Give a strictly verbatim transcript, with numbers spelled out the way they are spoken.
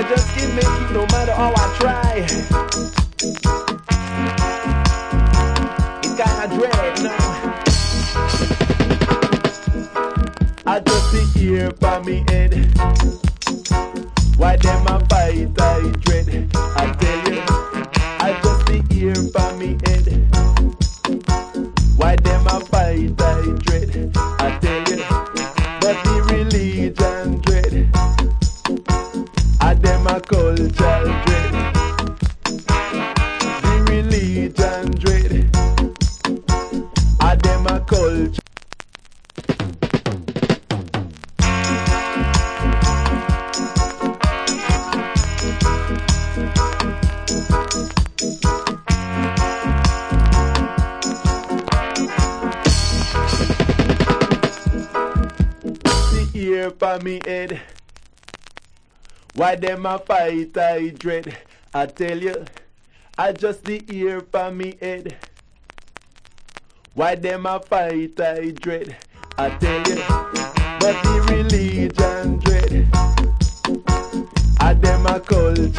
just can't make it no matter how I try. It's kinda dread, no. I just sit here by me head. Why them a fight I dread? I tell you, I just sit here by me head. Why them a fight I dread? I tell you, but the religion dread. I them a culture dread. The religion dread. I them a culture. Here by me head. Why them a fight I dread? I tell you, I just the ear by me head. Why them a fight I dread? I tell you, but the religion dread. I them a culture